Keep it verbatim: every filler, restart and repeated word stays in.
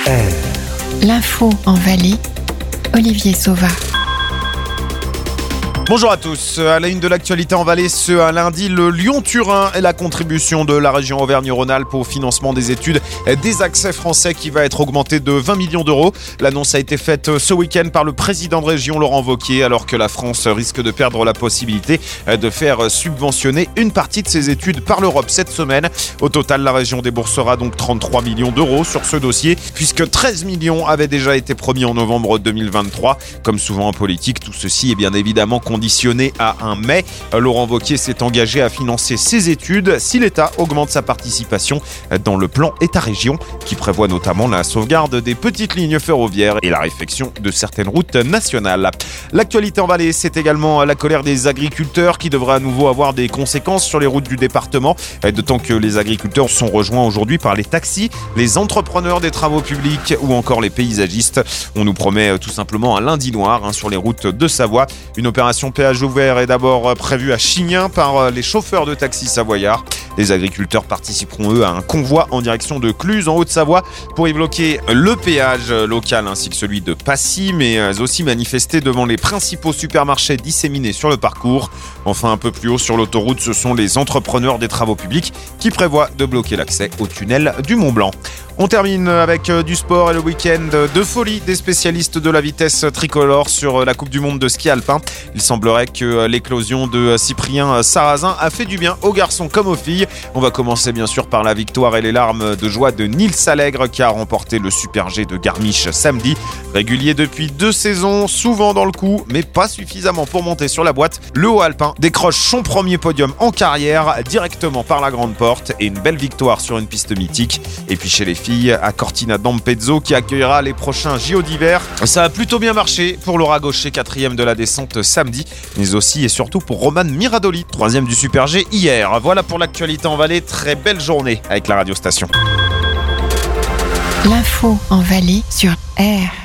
R. L'info en Valais, Olivier Sauva. Bonjour à tous. À la une de l'actualité en Valais, ce lundi, le Lyon-Turin et la contribution de la région Auvergne-Rhône-Alpes au financement des études des accès français qui va être augmenté de vingt millions d'euros. L'annonce a été faite ce week-end par le président de région Laurent Wauquiez, alors que la France risque de perdre la possibilité de faire subventionner une partie de ses études par l'Europe cette semaine. Au total, la région déboursera donc trente-trois millions d'euros sur ce dossier, puisque treize millions avaient déjà été promis en novembre deux mille vingt-trois. Comme souvent en politique, tout ceci est bien évidemment conditionné à un mais. Laurent Wauquiez s'est engagé à financer ses études si l'État augmente sa participation dans le plan État-région, qui prévoit notamment la sauvegarde des petites lignes ferroviaires et la réfection de certaines routes nationales. L'actualité en Valais, c'est également la colère des agriculteurs qui devra à nouveau avoir des conséquences sur les routes du département, d'autant que les agriculteurs sont rejoints aujourd'hui par les taxis, les entrepreneurs des travaux publics ou encore les paysagistes. On nous promet tout simplement un lundi noir hein, sur les routes de Savoie. Une opération péage ouvert est d'abord prévue à Chignin par les chauffeurs de taxis savoyards. Les agriculteurs participeront eux à un convoi en direction de Cluses en Haute-Savoie pour y bloquer le péage local ainsi que celui de Passy, mais aussi manifester devant les principaux supermarchés disséminés sur le parcours. Enfin, un peu plus haut sur l'autoroute, ce sont les entrepreneurs des travaux publics qui prévoient de bloquer l'accès au tunnel du Mont-Blanc. On termine avec du sport et le week-end de folie des spécialistes de la vitesse tricolore sur la Coupe du Monde de ski alpin. Il semblerait que l'éclosion de Cyprien Sarrazin a fait du bien aux garçons comme aux filles. On va commencer bien sûr par la victoire et les larmes de joie de Nils Allègre qui a remporté le Super G de Garmisch samedi. Régulier depuis deux saisons, souvent dans le coup, mais pas suffisamment pour monter sur la boîte. Le haut alpin décroche son premier podium en carrière directement par la grande porte et une belle victoire sur une piste mythique. Et puis chez les filles, à Cortina d'Ampezzo qui accueillera les prochains J O d'hiver. Ça a plutôt bien marché pour Laura Gaucher, quatrième de la descente samedi, mais aussi et surtout pour Romane Miradoli, troisième du Super G hier. Voilà pour l'actualité en Valais, très belle journée avec la radio station. L'info en Valais sur R.